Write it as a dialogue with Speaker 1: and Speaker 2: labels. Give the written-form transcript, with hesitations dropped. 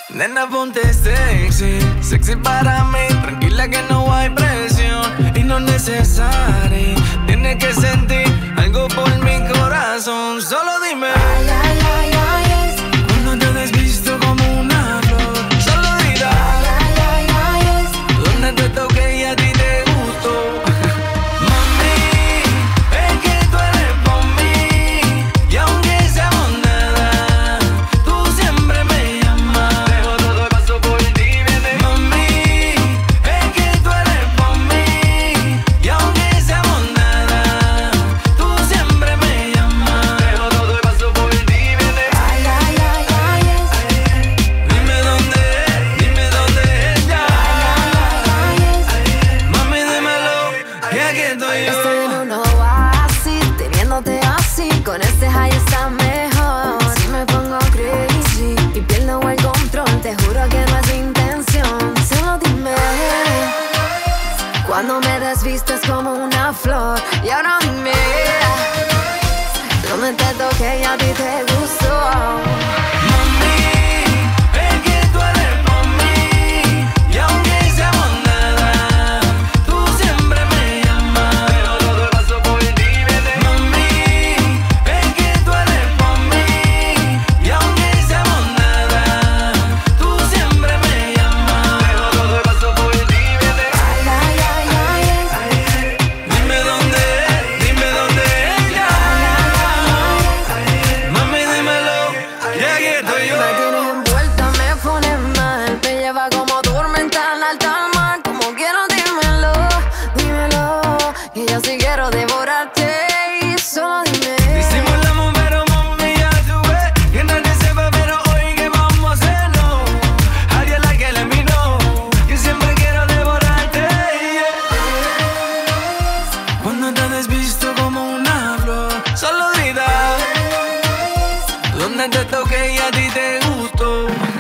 Speaker 1: Nena, ponte sexy, sexy para mí. Tranquila que no hay presión y no es necesario. Tienes que sentir algo por mi corazón. Solo dime.
Speaker 2: Ay, ay, ay, ay, es.
Speaker 1: Cuando te desvisto como una flor. Solo dirá.
Speaker 2: Ay, ay, ay, es.
Speaker 1: Donde te toqué y a ti te gustó. Mami, es que tú eres por mí. Y aunque seamos nada, tú siempre me llamas. Dejo todo y paso por ti, viene. Mami, es que tú eres por mí. Y aunque seamos nada, tú siempre me llamas. Dejo todo y paso por ti, viene.
Speaker 2: Ay, ay, ay, ay, es.
Speaker 1: Dime dónde es ya.
Speaker 2: Ay, ay, es.
Speaker 1: Mami, dímelo, que aquí estoy yo.
Speaker 2: Estoy en un oasis, teniéndote así. Con este high está mejor. Si me pongo crazy y pierdo el control, te juro que no es intención. Solo dime. Cuando me desvistes como una flor. Y ahora dime. Donde te toqué y a ti te gustó.
Speaker 1: Mami, es que tú eres por mí. Y aunque seamos nada, tú siempre me llamas. Dejo todo y paso por ti, viene. Mami, es que tú eres por mí. Y aunque seamos nada, tú siempre me llamas. Dejo todo y paso por ti, viene.
Speaker 2: Ay, ay, ay, ay, es.
Speaker 1: Dime dónde es ya. Mami, dímelo, que aquí estoy yo.
Speaker 2: Me tienes envuelta, me pone mal. Me lleva como tormenta en alta mar. Como quiero, dímelo, dímelo. Que yo sí quiero devorarte. Y solo dime.
Speaker 1: Disimulamos, pero mami, ya tú ves que nadie sepa, pero hoy que vamos a hacerlo. Alguien like que le miró. Yo siempre quiero devorarte, yeah. Cuando te desvisto como una flor, solo grita. Donde te toqué y a ti te gustó.